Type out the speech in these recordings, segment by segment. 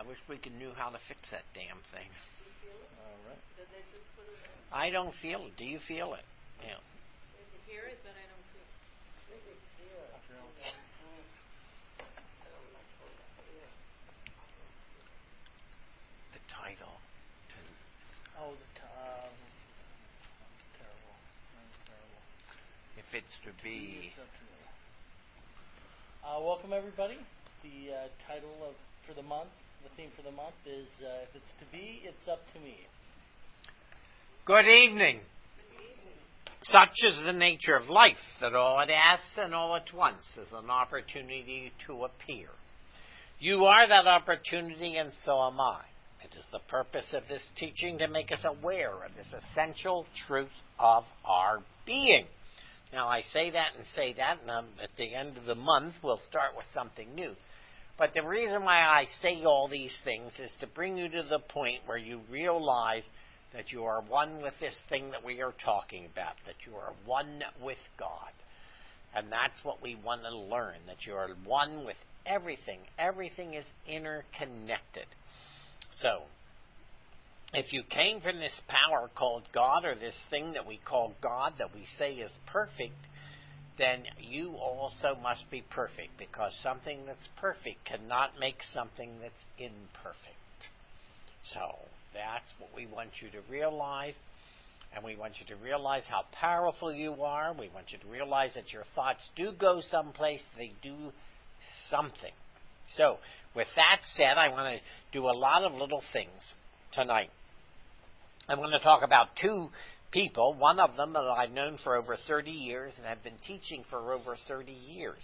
wish we knew how to fix that damn thing. You feel it? All right. Did they just put it on? I don't feel it. Do you feel it? Yeah. I can hear it, but I don't feel it. Maybe it's here. I feel it. The title. Oh, that's terrible. That's terrible. If it's to be. It's up to me. Welcome everybody. The title for the month, the theme for the month is if it's to be, it's up to me. Good evening. Such is the nature of life, that all it asks and all at once is an opportunity to appear. You are that opportunity, and so am I. It is the purpose of this teaching to make us aware of this essential truth of our being. Now, I say that, and at the end of the month, we'll start with something new. But the reason why I say all these things is to bring you to the point where you realize that you are one with this thing that we are talking about, that you are one with God. And that's what we want to learn, that you are one with everything. Everything is interconnected. So, if you came from this power called God, or this thing that we call God that we say is perfect, then you also must be perfect, because something that's perfect cannot make something that's imperfect. So, that's what we want you to realize, and we want you to realize how powerful you are. We want you to realize that your thoughts do go someplace, they do something. So, with that said, I want to do a lot of little things tonight. I'm going to talk about two people, one of them that I've known for over 30 years and have been teaching for over 30 years.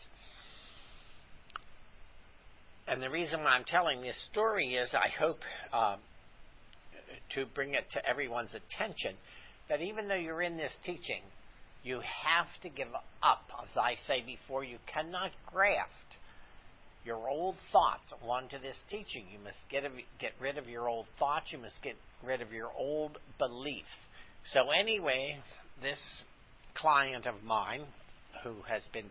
And the reason why I'm telling this story is I hope to bring it to everyone's attention that even though you're in this teaching, you have to give up. As I say before, you cannot graft your old thoughts onto this teaching. You must get rid of your old thoughts. You must get rid of your old beliefs. So anyway, this client of mine who has been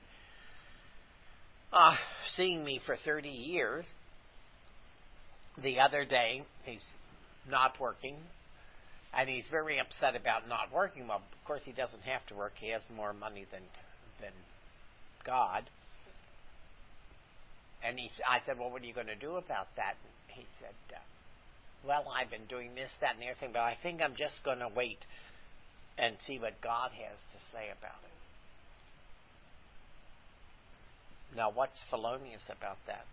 seeing me for 30 years, the other day, he's not working, and he's very upset about not working. Well, of course, he doesn't have to work. He has more money than God. And I said, well, what are you going to do about that? And he said, well, I've been doing this, that, and the other thing, but I think I'm just going to wait and see what God has to say about it. Now, what's felonious about that?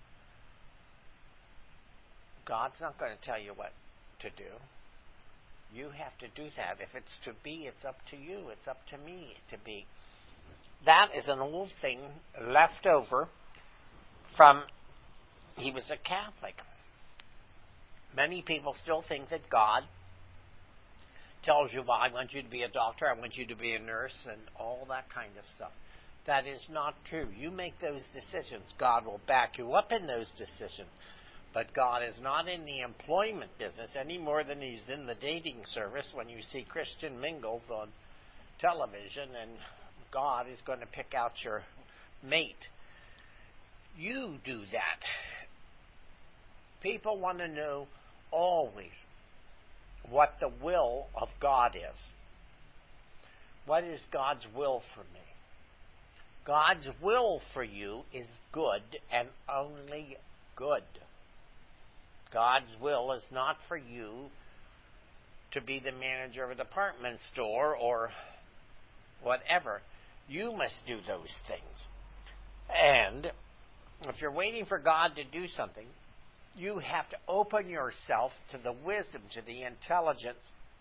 God's not going to tell you what to do. You have to do that. If it's to be, it's up to you. It's up to me to be. That is an old thing left over from, he was a Catholic. Many people still think that God tells you, well, I want you to be a doctor, I want you to be a nurse, and all that kind of stuff. That is not true. You make those decisions. God will back you up in those decisions. But God is not in the employment business any more than he's in the dating service when you see Christian mingles on television and God is going to pick out your mate. You do that. People want to know always what the will of God is. What is God's will for me? God's will for you is good and only good. God's will is not for you to be the manager of a department store or whatever. You must do those things. And if you're waiting for God to do something, you have to open yourself to the wisdom, to the intelligence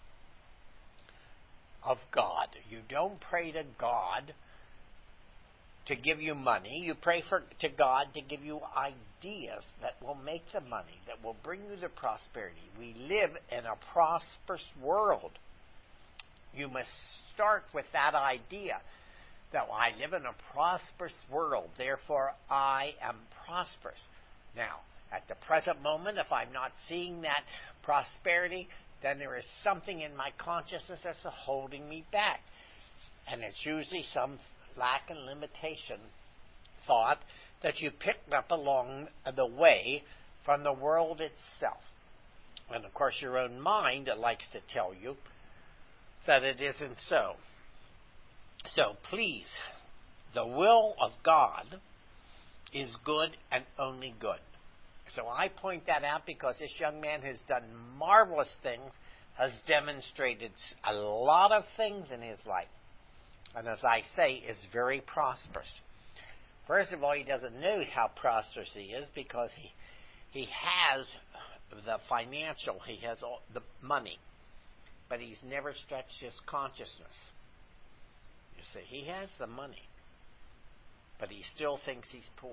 of God. You don't pray to God to give you money. You pray to God to give you ideas that will make the money, that will bring you the prosperity. We live in a prosperous world. You must start with that idea that I live in a prosperous world, therefore I am prosperous. Now, at the present moment, if I'm not seeing that prosperity, then there is something in my consciousness that's holding me back. And it's usually some lack and limitation thought that you picked up along the way from the world itself. And of course, your own mind likes to tell you that it isn't so. So please, the will of God is good and only good. So I point that out because this young man has done marvelous things, has demonstrated a lot of things in his life. And as I say, is very prosperous. First of all, he doesn't know how prosperous he is because he has the financial, he has all the money. But he's never stretched his consciousness. You see, he has the money, but he still thinks he's poor.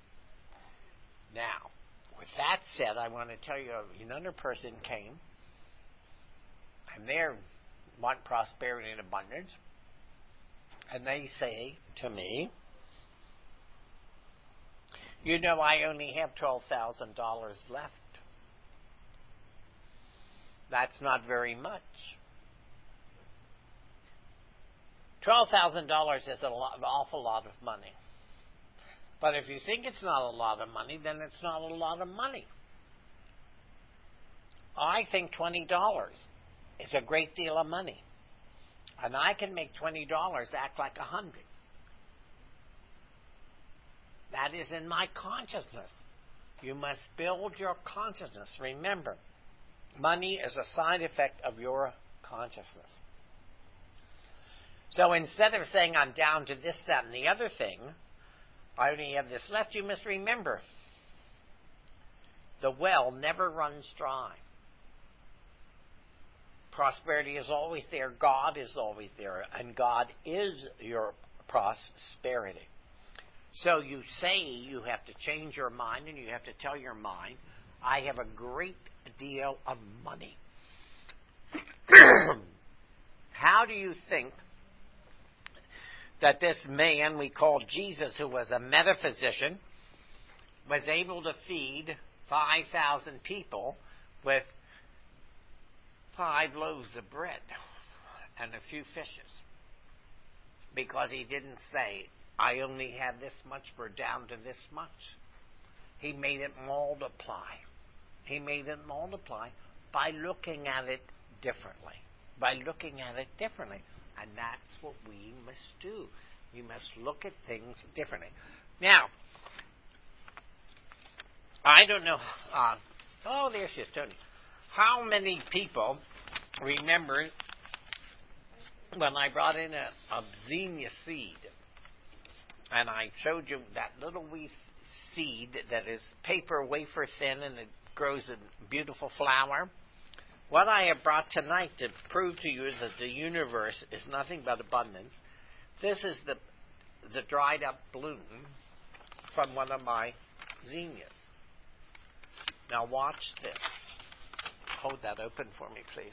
Now, with that said, I want to tell you, another person came, and they want prosperity and abundance, and they say to me, you know, I only have $12,000 left. That's not very much. $12,000 is an awful lot of money. But if you think it's not a lot of money, then it's not a lot of money. I think $20 is a great deal of money. And I can make $20 act like $100. That is in my consciousness. You must build your consciousness. Remember, money is a side effect of your consciousness. So instead of saying I'm down to this, that, and the other thing, I only have this left, you must remember, the well never runs dry. Prosperity is always there. God is always there. And God is your prosperity. So you say you have to change your mind, and you have to tell your mind, I have a great deal of money. How do you think that this man we call Jesus, who was a metaphysician, was able to feed 5,000 people with 5 loaves of bread and a few fishes? Because he didn't say, I only have this much, we're down to this much. He made it multiply. He made it multiply by looking at it differently. By looking at it differently. And that's what we must do. We must look at things differently. Now, I don't know. There she is, Tony. How many people remember when I brought in a zinnia seed? And I showed you that little wee seed that is paper wafer thin and it grows a beautiful flower. What I have brought tonight to prove to you that the universe is nothing but abundance. This is the dried up bloom from one of my zinnias. Now watch this. Hold that open for me, please.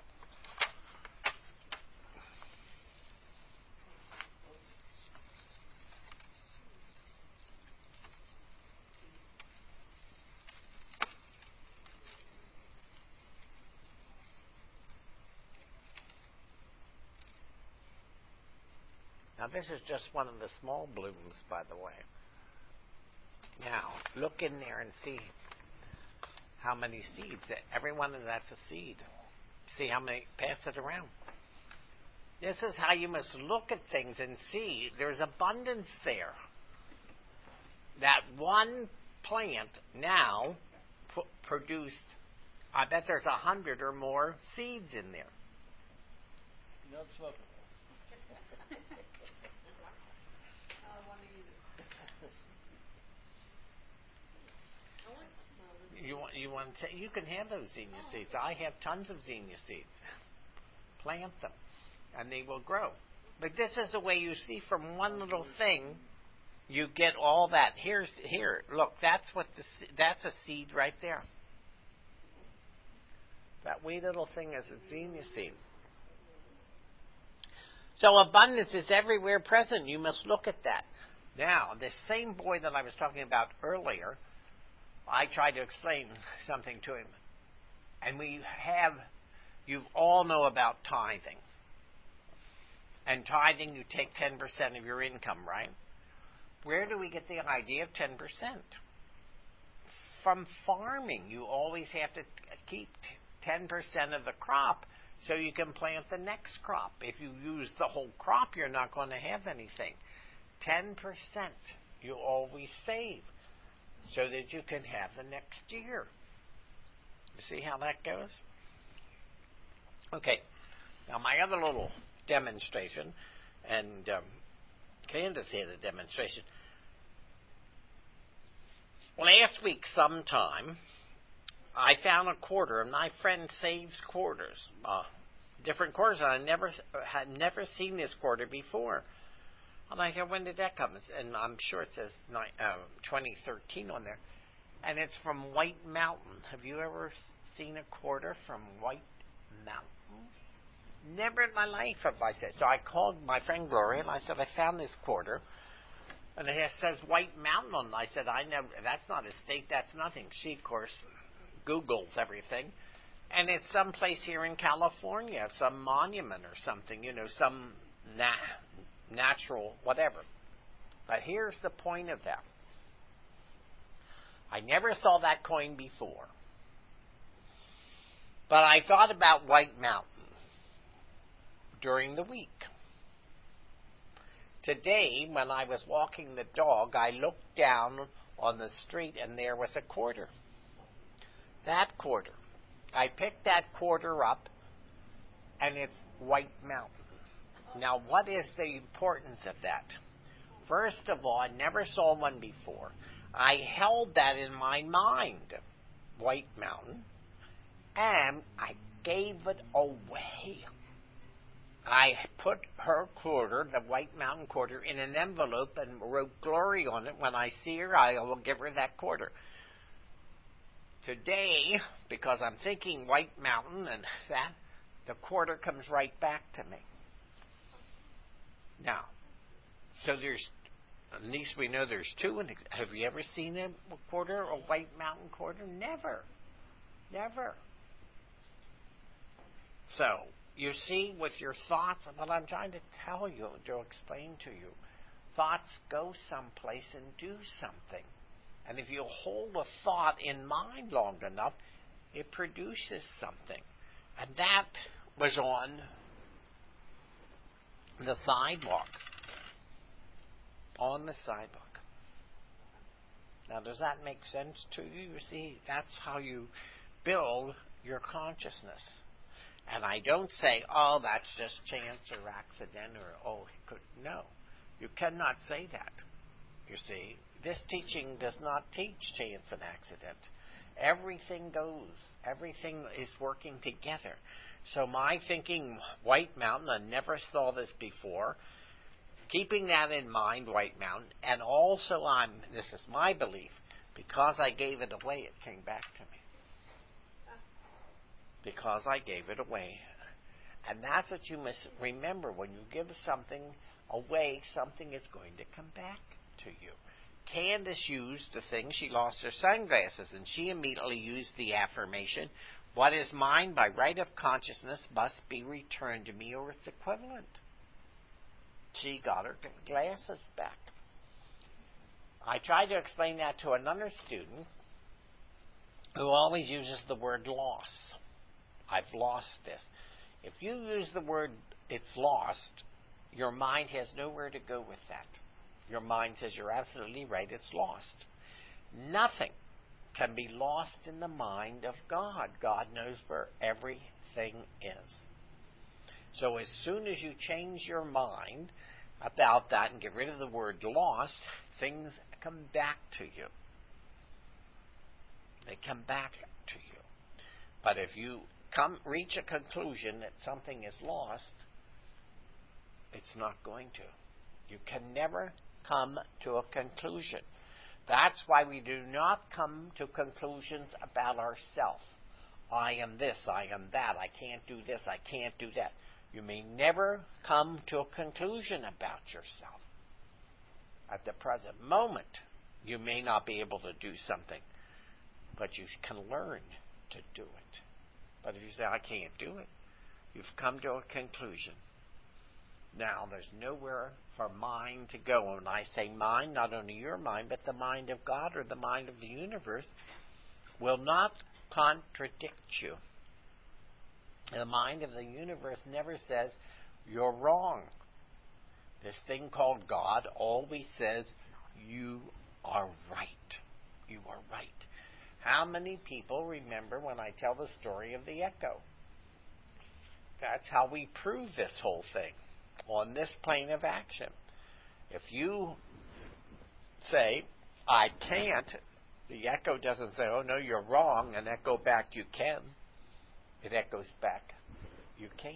Now, this is just one of the small blooms, by the way. Now, look in there and see how many seeds. Every one of that's a seed. See how many? Pass it around. This is how you must look at things and see there's abundance there. That one plant now produced, I bet there's 100 or more seeds in there. You don't smoke You want to? You can have those zinnia seeds. I have tons of zinnia seeds. Plant them, and they will grow. But this is the way you see from one little thing, you get all that. Here. Look, that's a seed right there. That wee little thing is a zinnia seed. So abundance is everywhere present. You must look at that. Now, this same boy that I was talking about earlier, I tried to explain something to him. And you all know about tithing. And tithing, you take 10% of your income, right? Where do we get the idea of 10%? from farming. You always have to keep 10% of the crop so you can plant the next crop. If you use the whole crop, you're not going to have anything. 10% you always save so that you can have the next year. You see how that goes? Okay. Now, my other little demonstration, and Candace had a demonstration. Last week sometime, I found a quarter, and my friend saves quarters, different quarters, and I had never seen this quarter before. And I said, when did that come? And I'm sure it says 2013 on there. And it's from White Mountain. Have you ever seen a quarter from White Mountain? Never in my life have I said. So I called my friend Gloria, and I said, I found this quarter. And it says White Mountain on it. I said, I never. That's not a state. That's nothing. She, of course, Googles everything. And it's someplace here in California, some monument or something, some natural whatever. But here's the point of that. I never saw that coin before. But I thought about White Mountain during the week. Today, when I was walking the dog, I looked down on the street and there was a quarter. That quarter. I picked that quarter up and it's White Mountain. Now, what is the importance of that? First of all, I never saw one before. I held that in my mind, White Mountain, and I gave it away. I put her quarter, the White Mountain quarter, in an envelope and wrote Glory on it. When I see her, I will give her that quarter. Today, because I'm thinking White Mountain and that, the quarter comes right back to me. Now, so there's, at least we know there's two. Have you ever seen a quarter, a White Mountain quarter? Never. Never. So, you see, with your thoughts, what I'm trying to tell you, to explain to you, thoughts go someplace and do something. And if you hold a thought in mind long enough, it produces something. And that was on the sidewalk. On the sidewalk. Now, does that make sense to you? You see, that's how you build your consciousness. And I don't say, oh, that's just chance or accident or, oh, he could. No. You cannot say that. You see, this teaching does not teach chance and accident. Everything goes. Everything is working together. So my thinking, White Mountain, I never saw this before. Keeping that in mind, White Mountain, and also this is my belief, because I gave it away, it came back to me. Because I gave it away. And that's what you must remember. When you give something away, something is going to come back to you. Candace used the thing. She lost her sunglasses, and she immediately used the affirmation, what is mine by right of consciousness must be returned to me or its equivalent. She got her glasses back. I tried to explain that to another student who always uses the word loss. I've lost this. If you use the word it's lost, your mind has nowhere to go with that. Your mind says you're absolutely right, it's lost. Nothing can be lost in the mind of God. God knows where everything is. So as soon as you change your mind about that and get rid of the word lost, things come back to you. They come back to you. But if you reach a conclusion that something is lost, it's not going to. You can never come to a conclusion. That's why we do not come to conclusions about ourselves. I am this, I am that, I can't do this, I can't do that. You may never come to a conclusion about yourself. At the present moment, you may not be able to do something, but you can learn to do it. But if you say, I can't do it, you've come to a conclusion. Now, there's nowhere for mind to go. When I say mind, not only your mind, but the mind of God or the mind of the universe, will not contradict you. The mind of the universe never says, you're wrong. This thing called God always says, you are right. You are right. How many people remember when I tell the story of the echo? That's how we prove this whole thing on this plane of action. If you say, I can't, the echo doesn't say, oh no, you're wrong, and echo back, you can. It echoes back, you can't.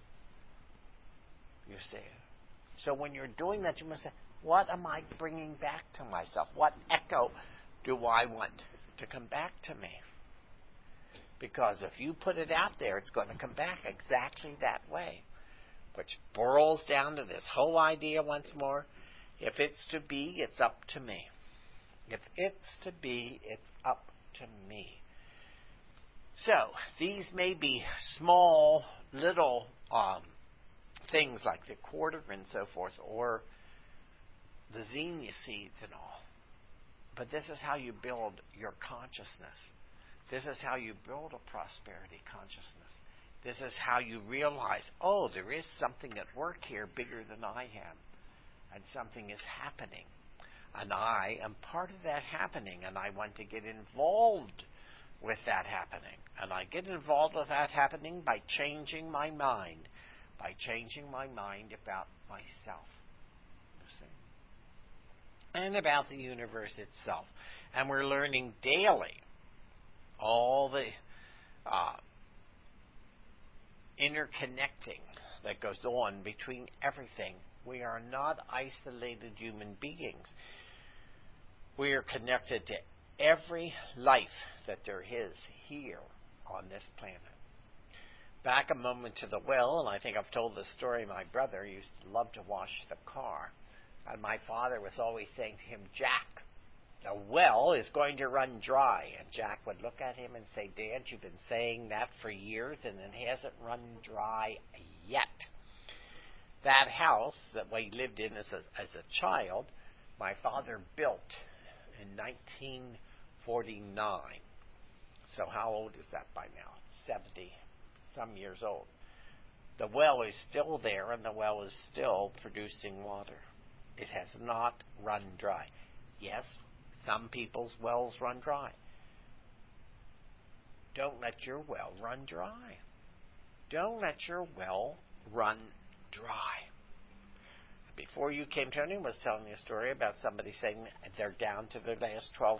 You see. So when you're doing that, you must say, what am I bringing back to myself? What echo do I want to come back to me? Because if you put it out there, it's going to come back exactly that way. Which boils down to this whole idea once more. If it's to be, it's up to me. If it's to be, it's up to me. So, these may be small, little things like the quarter and so forth, or the zinnia seeds and all. But this is how you build your consciousness. This is how you build a prosperity consciousness. This is how you realize, oh, there is something at work here bigger than I am. And something is happening. And I am part of that happening, and I want to get involved with that happening. And I get involved with that happening by changing my mind. By changing my mind about myself. You see? And about the universe itself. And we're learning daily all the interconnecting that goes on between everything. We are not isolated human beings. We are connected to every life that there is here on this planet. Back a moment to the well, and I think I've told this story. My brother used to love to wash the car. And my father was always saying to him, Jack, the well is going to run dry. And Jack would look at him and say, Dad, you've been saying that for years, and it hasn't run dry yet. That house that we lived in as a child, my father built in 1949. So how old is that by now? 70 some years old. The well is still there, and the well is still producing water. It has not run dry. Yes, some people's wells run dry. Don't let your well run dry. Don't let your well run dry. Before you came, Tony was telling me a story about somebody saying they're down to their last $12,000.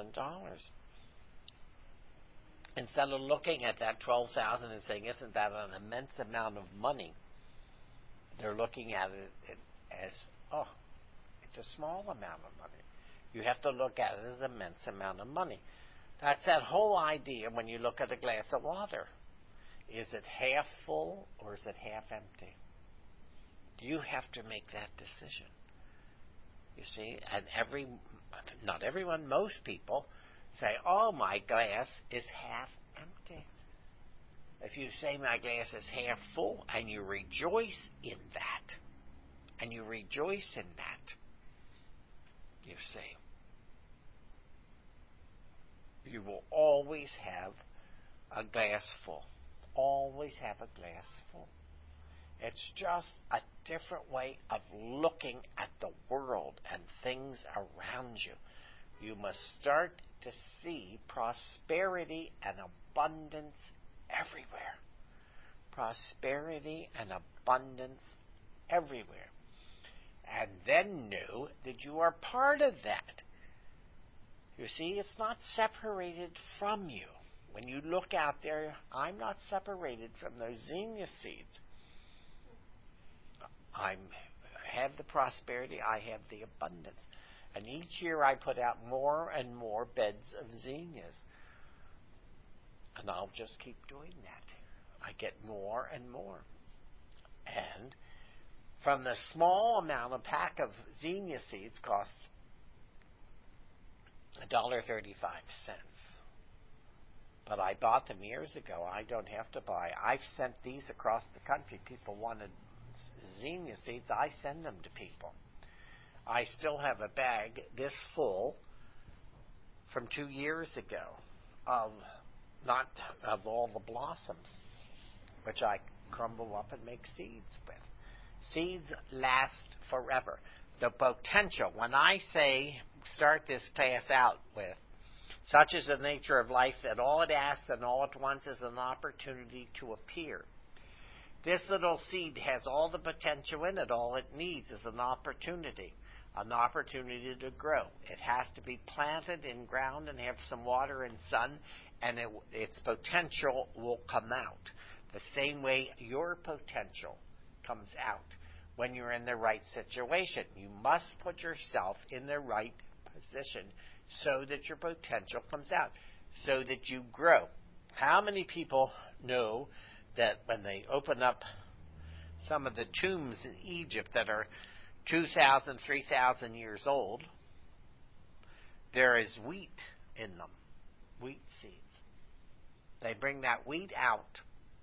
Instead of looking at that $12,000 and saying, isn't that an immense amount of money? They're looking at it as, oh, it's a small amount of money. You have to look at it as an immense amount of money. That's that whole idea when you look at a glass of water. Is it half full or is it half empty? You have to make that decision. You see, and not everyone, most people say, oh, my glass is half empty. If you say my glass is half full and you rejoice in that, you see, you will always have a glass full. Always have a glass full. It's just a different way of looking at the world and things around you. You must start to see prosperity and abundance everywhere. Prosperity and abundance everywhere. And then know that you are part of that. You see, it's not separated from you. When you look out there, I'm not separated from those zinnia seeds. I have the prosperity, I have the abundance. And each year I put out more and more beds of zinnias. And I'll just keep doing that. I get more and more. And from the small amount, a pack of zinnia seeds cost $1.35. But I bought them years ago. I don't have to buy. I've sent these across the country. People wanted zinnia seeds. I send them to people. I still have a bag this full from 2 years ago of not of all the blossoms, which I crumble up and make seeds with. Seeds last forever. The potential, when I say, start this class out with, such is the nature of life that all it asks and all at once is an opportunity to appear. This little seed has all the potential in it. All it needs is an opportunity to grow. It has to be planted in ground and have some water and sun, and its potential will come out. The same way your potential comes out when you're in the right situation. You must put yourself in the right position so that your potential comes out, so that you grow. How many people know that when they open up some of the tombs in Egypt that are 2,000, 3,000 years old, there is wheat in them, wheat seeds. They bring that wheat out,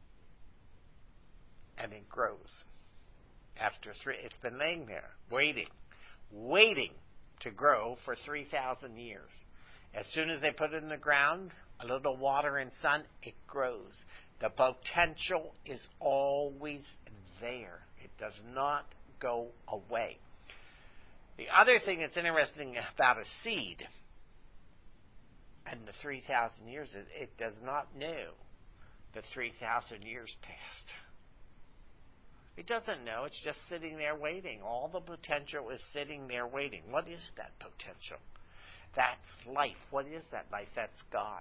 and it grows. It's been laying there, waiting to grow for 3,000 years. As soon as they put it in the ground, a little water and sun, it grows. The potential is always there. It does not go away. The other thing that's interesting about a seed and the 3,000 years is it does not know that 3,000 years passed. It doesn't know. It's just sitting there waiting. All the potential is sitting there waiting. What is that potential? That's life. What is that life? That's God.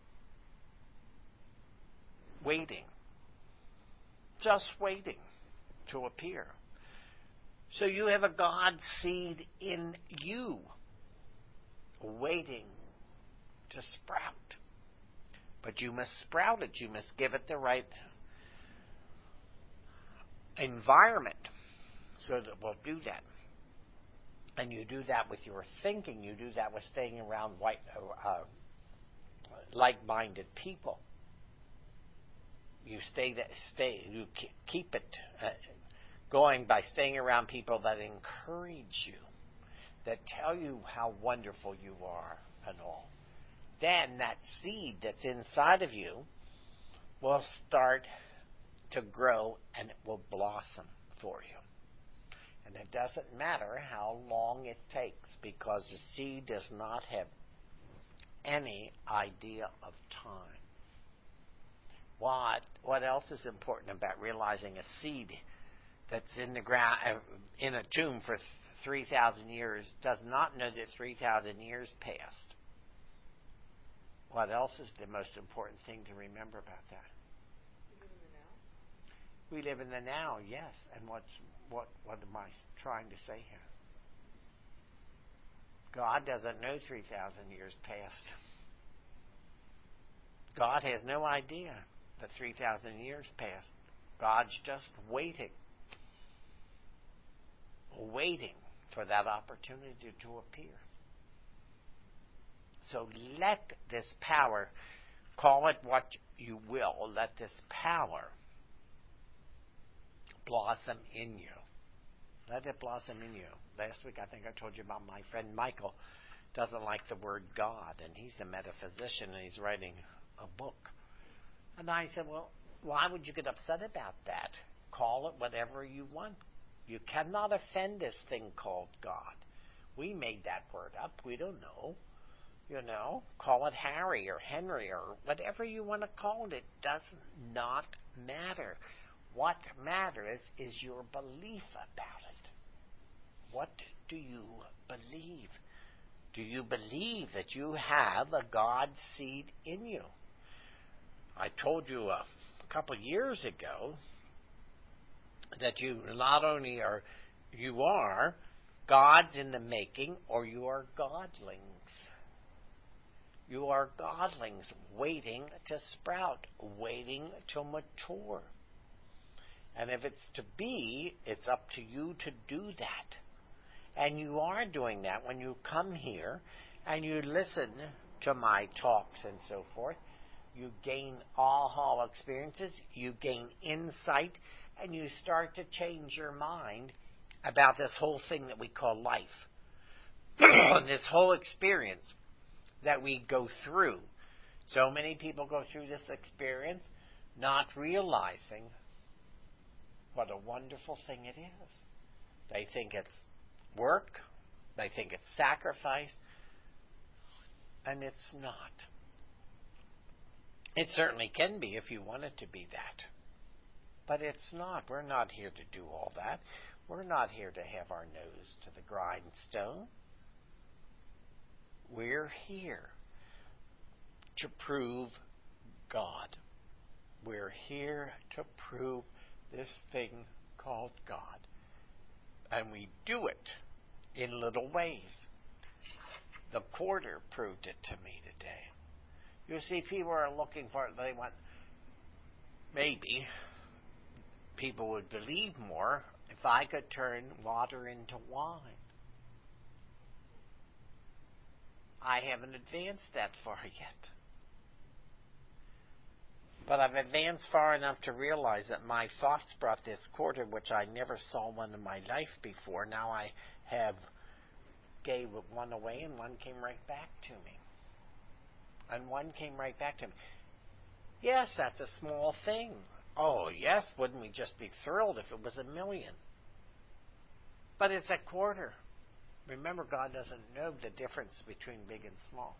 Waiting. Just waiting to appear. So you have a God seed in you, waiting to sprout. But you must sprout it. You must give it the right environment so that it will do that. And you do that with your thinking. You do that with staying around like-minded people. You you keep it going by staying around people that encourage you, that tell you how wonderful you are and all. Then that seed that's inside of you will start to grow and it will blossom for you. And it doesn't matter how long it takes, because the seed does not have any idea of time. What else is important about realizing a seed that's in the ground, in a tomb for 3,000 years, does not know that 3,000 years passed? What else is the most important thing to remember about that? We live in the now, yes. And what am I trying to say here? God doesn't know 3,000 years passed. God has no idea that 3,000 years passed. God's just waiting for that opportunity to appear. So let this power, call it what you will, let this power blossom in you. Let it blossom in you. Last week I think I told you about my friend Michael doesn't like the word God, and he's a metaphysician and he's writing a book. And I said, well, why would you get upset about that? Call it whatever you want. You cannot offend this thing called God. We made that word up. We don't know. Call it Harry or Henry or whatever you want to call it. It does not matter. What matters is your belief about it. What do you believe? Do you believe that you have a God seed in you? I told you a couple of years ago that you not only are God's in the making, or you are godlings. You are godlings waiting to sprout, waiting to mature. And if it's to be, it's up to you to do that. And you are doing that when you come here and you listen to my talks and so forth. You gain aha experiences, you gain insight, and you start to change your mind about this whole thing that we call life. This whole experience that we go through So many people go through this experience not realizing what a wonderful thing it is. They think it's work, they think it's sacrifice, and it's not. It certainly can be if you want it to be that. But it's not. We're not here to do all that. We're not here to have our nose to the grindstone. We're here to prove God. We're here to prove this thing called God. And we do it in little ways. The quarter proved it to me today. You see, people are looking for it. They want, maybe people would believe more if I could turn water into wine. I haven't advanced that far yet. But I've advanced far enough to realize that my thoughts brought this quarter, which I never saw one in my life before. Now I have gave one away and one came right back to me. And one came right back to me. Yes, that's a small thing. Oh, yes, wouldn't we just be thrilled if it was $1 million? But it's a quarter. Remember, God doesn't know the difference between big and small.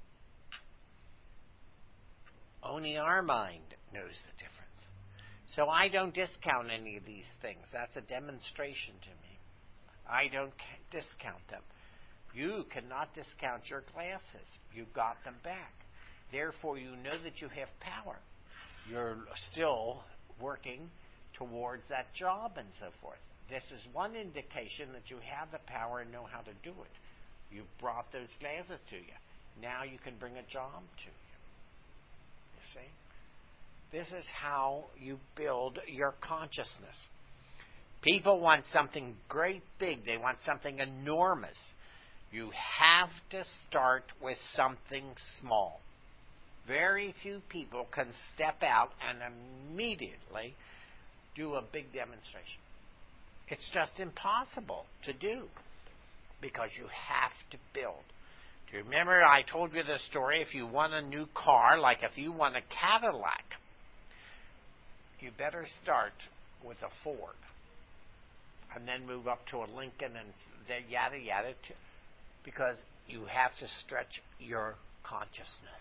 Only our mind knows the difference. So I don't discount any of these things. That's a demonstration to me. I don't discount them. You cannot discount your glasses. You got them back. Therefore, you know that you have power. You're still working towards that job and so forth. This is one indication that you have the power and know how to do it. You've brought those glasses to you. Now you can bring a job to you. You see? This is how you build your consciousness. People want something great big. They want something enormous. You have to start with something small. Very few people can step out and immediately do a big demonstration. It's just impossible to do because you have to build. Do you remember I told you the story? If you want a new car, like if you want a Cadillac, you better start with a Ford and then move up to a Lincoln and then yada yada, because you have to stretch your consciousness.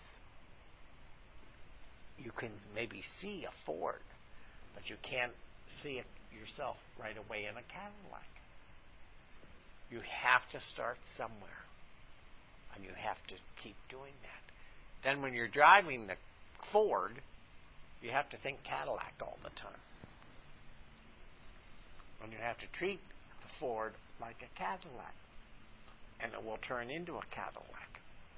You can maybe see a Ford, but you can't see it yourself right away in a Cadillac. You have to start somewhere, and you have to keep doing that. Then when you're driving the Ford, you have to think Cadillac all the time. And you have to treat the Ford like a Cadillac, and it will turn into a Cadillac.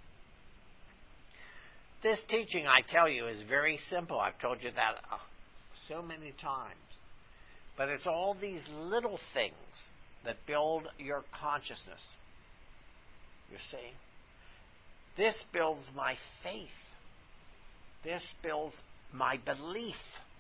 This teaching, I tell you, is very simple. I've told you that so many times. But it's all these little things that build your consciousness. You see? This builds my faith. This builds my belief.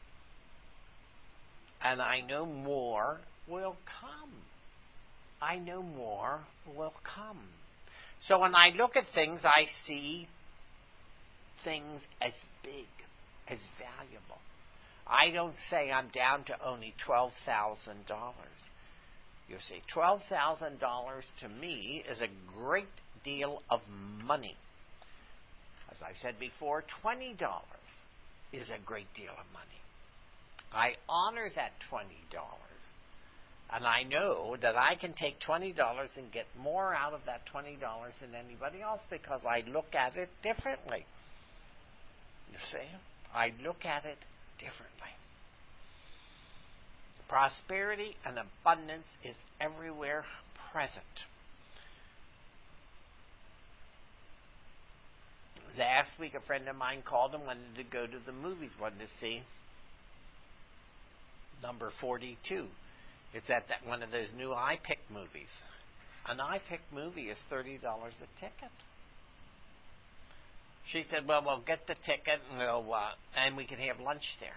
And I know more will come. I know more will come. So when I look at things, I see things as big, as valuable. I don't say I'm down to only $12,000. You see, $12,000 to me is a great deal of money. As I said before, $20 is a great deal of money. I honor that $20. And I know that I can take $20 and get more out of that $20 than anybody else because I look at it differently. You see? I look at it differently. Prosperity and abundance is everywhere present. Last week, a friend of mine called and wanted to go to the movies, wanted to see number 42. It's at that one of those new iPic movies. An iPic movie is $30 a ticket. She said, well, we'll get the ticket and we can have lunch there.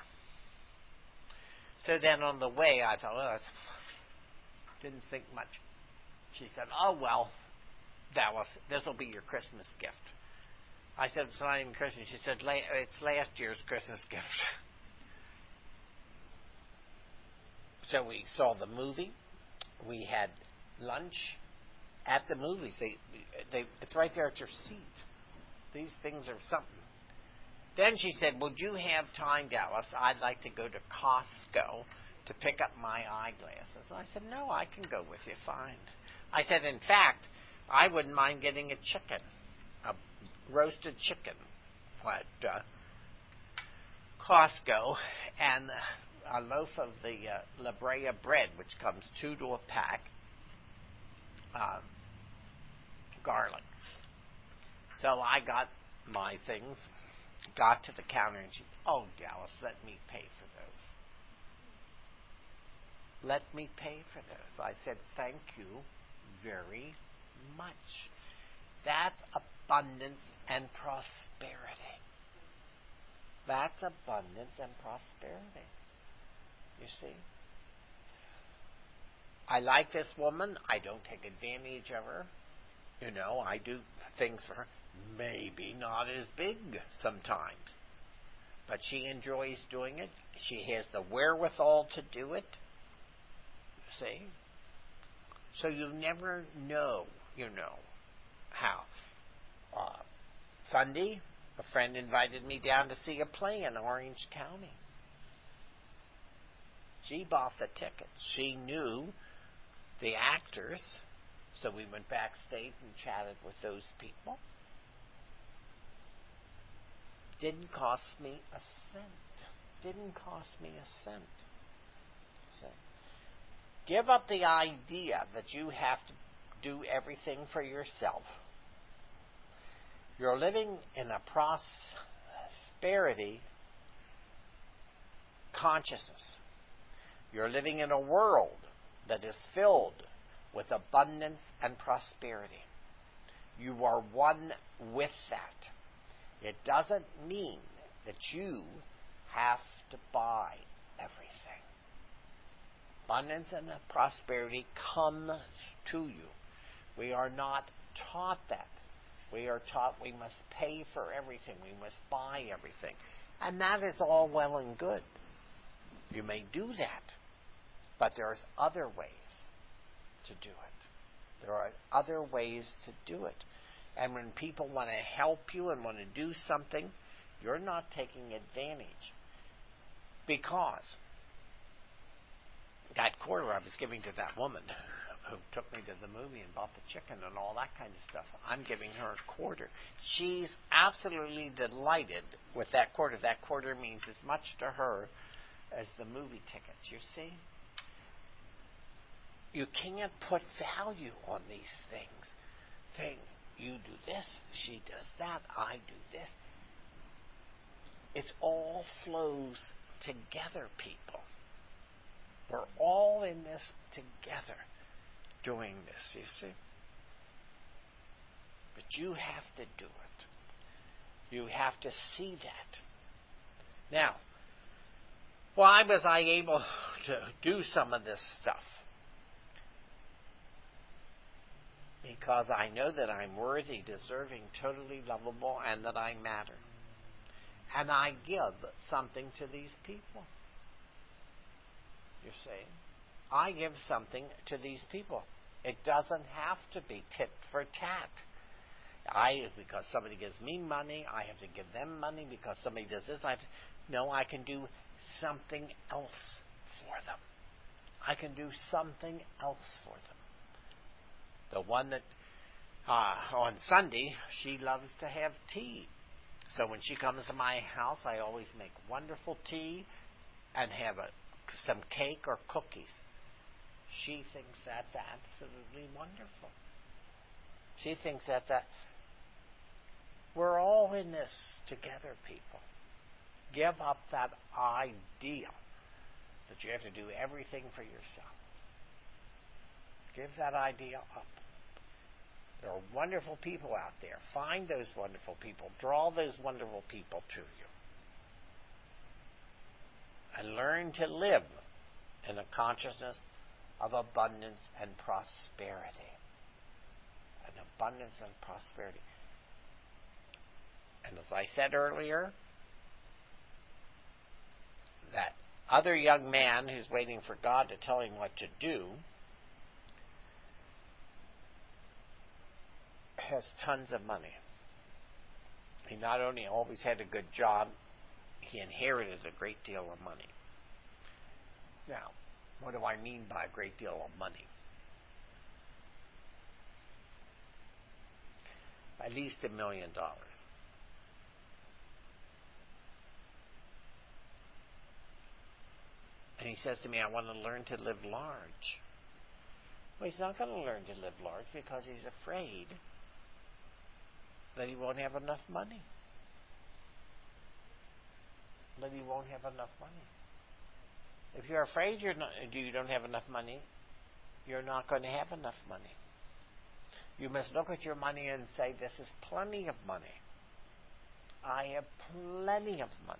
So then on the way, I thought, didn't think much. She said, oh, well, this will be your Christmas gift. I said, it's not even Christmas. She said, it's last year's Christmas gift. So we saw the movie. We had lunch at the movies. It's right there at your seat. These things are something. Then she said, would you have time, Dallas? I'd like to go to Costco to pick up my eyeglasses. And I said, no, I can go with you, fine. I said, in fact, I wouldn't mind getting a chicken, a roasted chicken at Costco, and a loaf of the La Brea bread, which comes 2 to a pack, garlic. So I got my things, got to the counter, and she said, oh, Dallas, let me pay for those. Let me pay for those. I said, thank you very much. That's abundance and prosperity. That's abundance and prosperity. You see? I like this woman. I don't take advantage of her. You know, I do things for her. Maybe not as big sometimes. But she enjoys doing it. She has the wherewithal to do it. See? So you never know, how. Sunday, a friend invited me down to see a play in Orange County. She bought the tickets. She knew the actors, so we went backstage and chatted with those people. Didn't cost me a cent. Didn't cost me a cent. See? Give up the idea that you have to do everything for yourself. You're living in a prosperity consciousness. You're living in a world that is filled with abundance and prosperity. You are one with that. It doesn't mean that you have to buy everything. Abundance and prosperity comes to you. We are not taught that. We are taught we must pay for everything. We must buy everything. And that is all well and good. You may do that. But there's other ways to do it. There are other ways to do it. And when people want to help you and want to do something, you're not taking advantage. Because that quarter I was giving to that woman who took me to the movie and bought the chicken and all that kind of stuff, I'm giving her a quarter. She's absolutely delighted with that quarter. That quarter means as much to her as the movie tickets, you see? You can't put value on these things. You do this, she does that, I do this. It all flows together, people. We're all in this together doing this, you see. But you have to do it. You have to see that. Now, why was I able to do some of this stuff? Because I know that I'm worthy, deserving, totally lovable, and that I matter. And I give something to these people. You see? I give something to these people. It doesn't have to be tit for tat. Because somebody gives me money, I have to give them money. Because somebody does this, no, I can do something else for them. I can do something else for them. The one that, on Sunday, she loves to have tea. So when she comes to my house, I always make wonderful tea and have some cake or cookies. She thinks that's absolutely wonderful. She thinks that's that. We're all in this together, people. Give up that idea that you have to do everything for yourself. Give that idea up. There are wonderful people out there. Find those wonderful people. Draw those wonderful people to you. And learn to live in a consciousness of abundance and prosperity. An abundance and prosperity. And as I said earlier, that other young man who's waiting for God to tell him what to do has tons of money. He not only always had a good job, he inherited a great deal of money. Now, what do I mean by a great deal of money? At least $1 million. And he says to me, I want to learn to live large. Well, he's not going to learn to live large because he's afraid that he won't have enough money. That he won't have enough money. If you're afraid you don't have enough money, you're not going to have enough money. You must look at your money and say, this is plenty of money. I have plenty of money.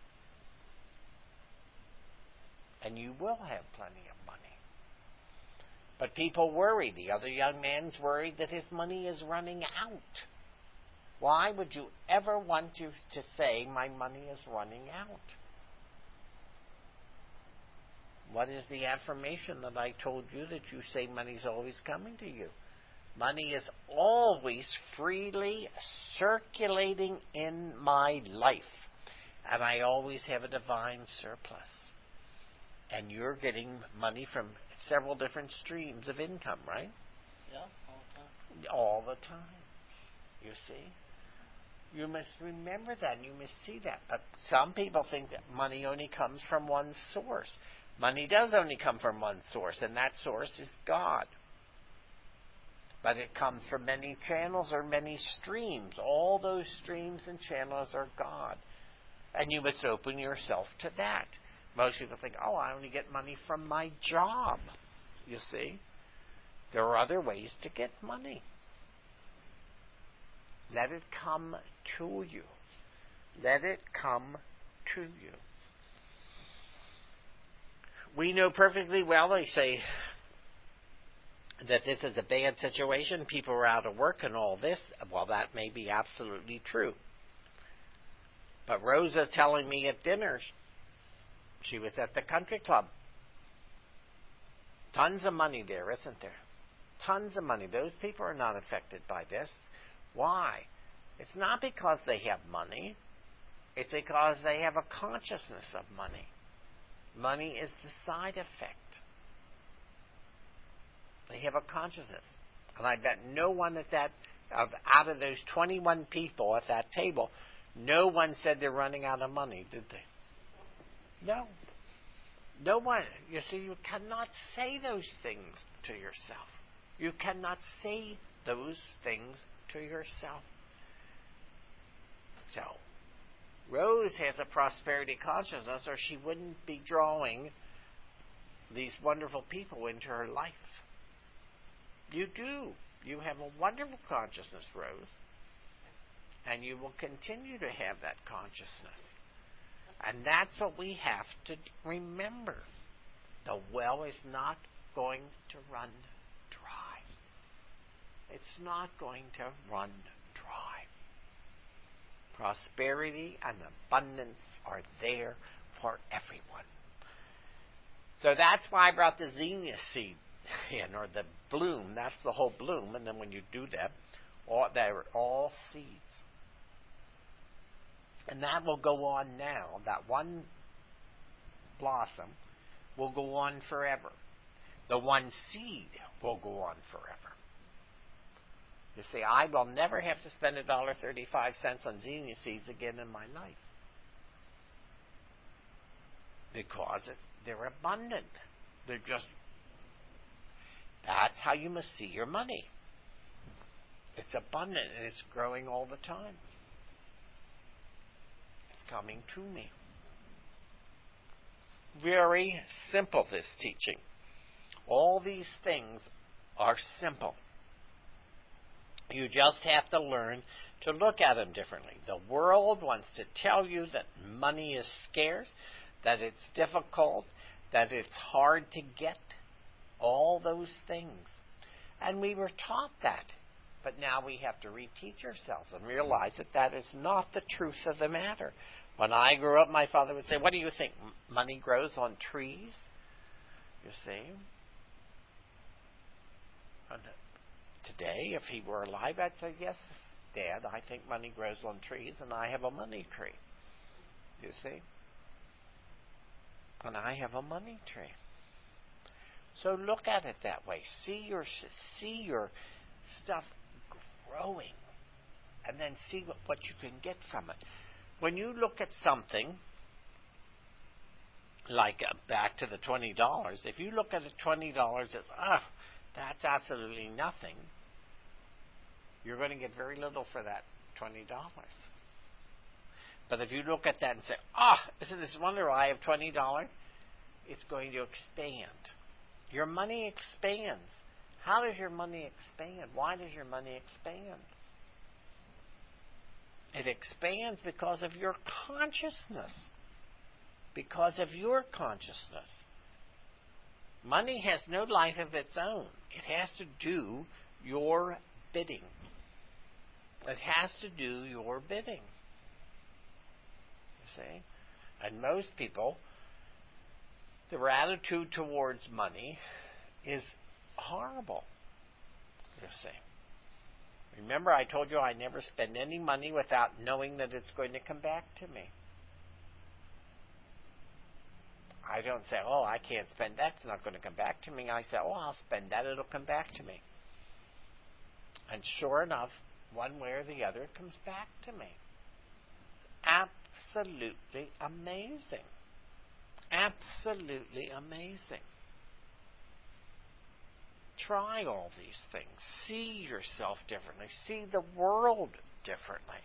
And you will have plenty of money. But people worry. The other young man's worried that his money is running out. Why would you ever want to say, my money is running out? What is the affirmation that I told you that you say money's always coming to you? Money is always freely circulating in my life. And I always have a divine surplus. And you're getting money from several different streams of income, right? Yeah, all the time. All the time. You see? You must remember that. You must see that. But some people think that money only comes from one source. Money does only come from one source, and that source is God. But it comes from many channels or many streams. All those streams and channels are God. And you must open yourself to that. Most people think, oh, I only get money from my job. You see? There are other ways to get money. Let it come to you. Let it come to you. We know perfectly well, they say, that this is a bad situation. People are out of work and all this. Well, that may be absolutely true. But Rosa telling me at dinner, she was at the country club. Tons of money there, isn't there? Tons of money. Those people are not affected by this. Why? It's not because they have money. It's because they have a consciousness of money. Money is the side effect. They have a consciousness. And I bet no one out of those 21 people at that table, no one said they're running out of money, did they? No. No one. You see, you cannot say those things to yourself. You cannot say those things to yourself. So, Rose has a prosperity consciousness, or she wouldn't be drawing these wonderful people into her life. You do. You have a wonderful consciousness, Rose. And you will continue to have that consciousness. And that's what we have to remember. The well is not going to run dry. It's not going to run dry. Prosperity and abundance are there for everyone. So that's why I brought the zinnia seed in, or the bloom. That's the whole bloom. And then when you do that, they're all seeds. And that will go on now. That one blossom will go on forever. The one seed will go on forever. You see, I will never have to spend $1.35 on zinnia seeds again in my life. Because they're abundant. They're just... That's how you must see your money. It's abundant and it's growing all the time. It's coming to me. Very simple, this teaching. All these things are simple. You just have to learn to look at them differently. The world wants to tell you that money is scarce, that it's difficult, that it's hard to get, all those things. And we were taught that But now we have to reteach ourselves and realize that that is not the truth of the matter. When I grew up, my father would say, what do you think? Money grows on trees? You see? And today, if he were alive, I'd say, yes, Dad, I think money grows on trees, and I have a money tree. You see? And I have a money tree. So look at it that way. See your stuff growing, and then see what you can get from it. When you look at something like back to the $20, if you look at a $20 as that's absolutely nothing, you're going to get very little for that $20. But if you look at that and say, isn't this wonderful? I have $20, it's going to expand. Your money expands. How does your money expand? Why does your money expand? It expands because of your consciousness. Because of your consciousness. Money has no life of its own. It has to do your bidding. It has to do your bidding. You see? And most people, their attitude towards money is horrible. You see? Remember, I told you I never spend any money without knowing that it's going to come back to me. I don't say, I can't spend that, it's not going to come back to me. I say, I'll spend that, it'll come back to me. And sure enough, one way or the other, it comes back to me. It's absolutely amazing. Absolutely amazing. Try all these things. See yourself differently. See the world differently.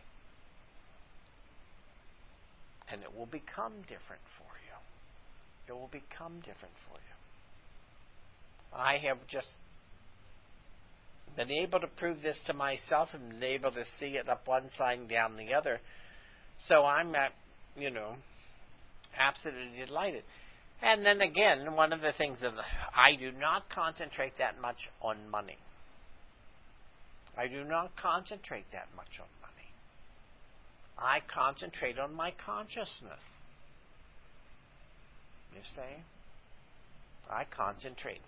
And it will become different for you. It will become different for you. I have just been able to prove this to myself and been able to see it up one side and down the other. So I'm, absolutely delighted. And then again, one of the things that I do not concentrate that much on money. I do not concentrate that much on money. I concentrate on my consciousness. You see? I concentrate.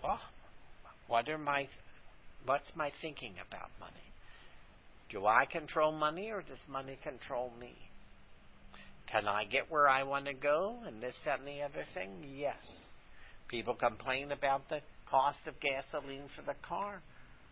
What's my thinking about money? Do I control money or does money control me? Can I get where I want to go and this, that, and the other thing? Yes. People complain about the cost of gasoline for the car.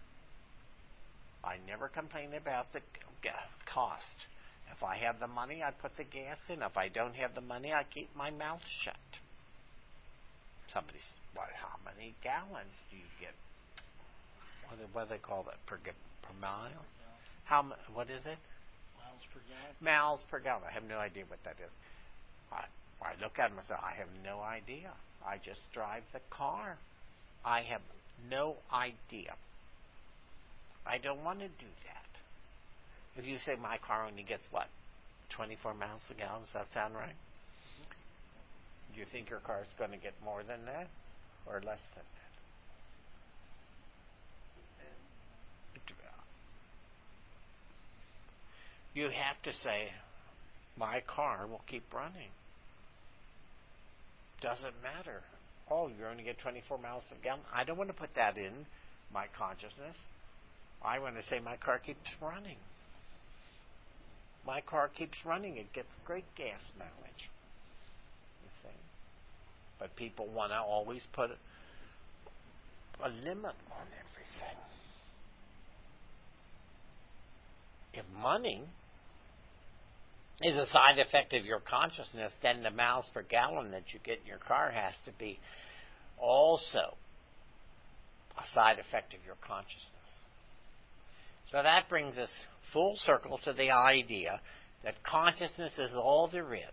I never complain about the cost. If I have the money, I put the gas in. If I don't have the money, I keep my mouth shut. Somebody said, how many gallons do you get? What do they call that? Per mile? What is it? Miles per gallon? Miles per gallon. I have no idea what that is. I look at them and say, I have no idea. I just drive the car. I have no idea. I don't want to do that. If you say my car only gets, 24 miles a gallon, does that sound right? Mm-hmm. Do you think your car is going to get more than that or less than that? You have to say, my car will keep running. Doesn't matter. You're only get 24 miles a gallon. I don't want to put that in my consciousness. I want to say my car keeps running. My car keeps running. It gets great gas mileage. You see? But people want to always put a limit on everything. If money is a side effect of your consciousness, then the miles per gallon that you get in your car has to be also a side effect of your consciousness. So that brings us full circle to the idea that consciousness is all there is.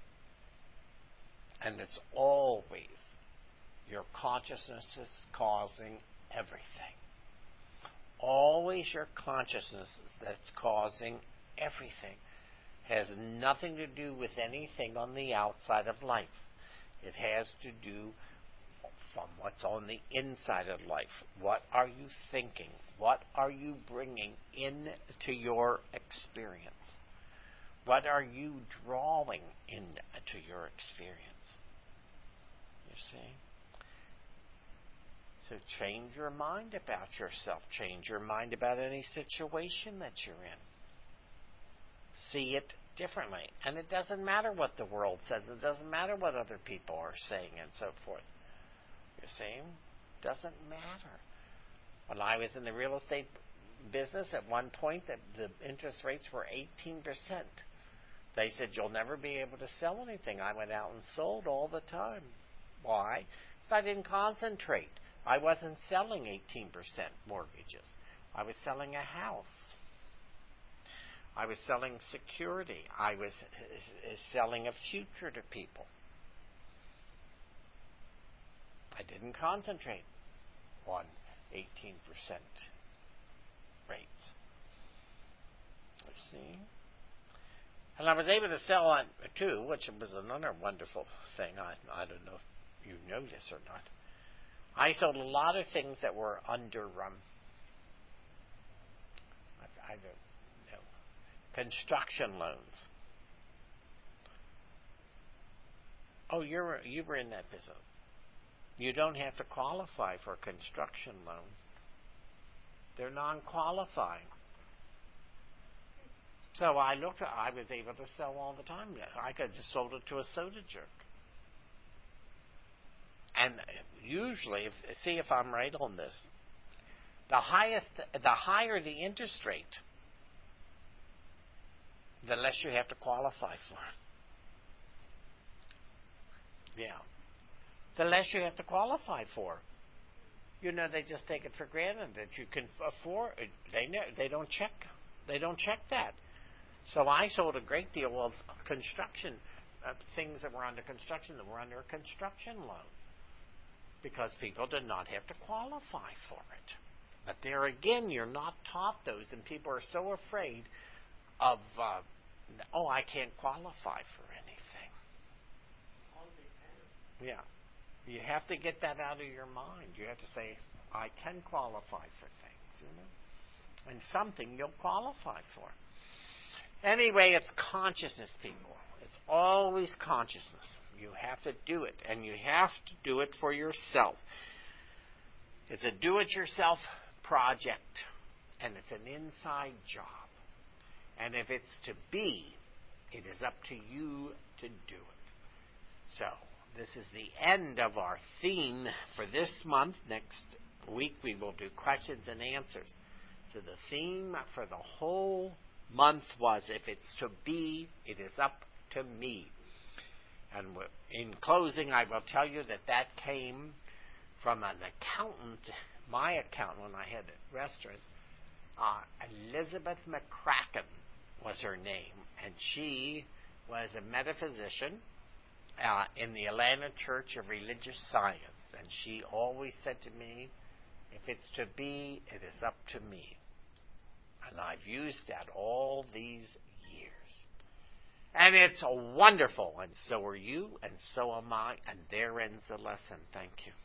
And it's always your consciousness is causing everything. Always your consciousness that's causing everything. Has nothing to do with anything on the outside of life. It has to do from what's on the inside of life. What are you thinking? What are you bringing into your experience? What are you drawing into your experience? You see? So change your mind about yourself. Change your mind about any situation that you're in. See it differently. And it doesn't matter what the world says. It doesn't matter what other people are saying and so forth. You see? It doesn't matter. When I was in the real estate business, at one point, the interest rates were 18%. They said, you'll never be able to sell anything. I went out and sold all the time. Why? Because I didn't concentrate. I wasn't selling 18% mortgages. I was selling a house. I was selling security. I was selling a future to people. I didn't concentrate on 18% rates. You see? And I was able to sell on too, which was another wonderful thing. I don't know if you know this or not. I sold a lot of things that were under, I don't know, construction loans. Oh, you were in that business. You don't have to qualify for a construction loan. They're non-qualifying. So I was able to sell all the time. I could have just sold it to a soda jerk. And usually, see if I'm right on this, the higher the interest rate, the less you have to qualify for. Yeah. The less you have to qualify for. You know, they just take it for granted that you can afford. They don't check. They don't check that. So I sold a great deal of construction things that were under construction that were under a construction loan because people did not have to qualify for it. But there again, you're not taught those, and people are so afraid of, I can't qualify for anything. Yeah. You have to get that out of your mind. You have to say, I can qualify for things, you know. And something you'll qualify for. Anyway, it's consciousness, people. It's always consciousness. You have to do it, and you have to do it for yourself. It's a do-it-yourself project, and it's an inside job. And if it's to be, it is up to you to do it. So, this is the end of our theme for this month. Next week we will do questions and answers. So the theme for the whole month was, if it's to be, it is up to me. And in closing, I will tell you that came from an accountant, my accountant when I had restaurants. Elizabeth McCracken was her name, and she was a metaphysician in the Atlanta Church of Religious Science. And she always said to me, if it's to be, it is up to me. And I've used that all these years. And it's wonderful, and so are you, and so am I, and there ends the lesson. Thank you.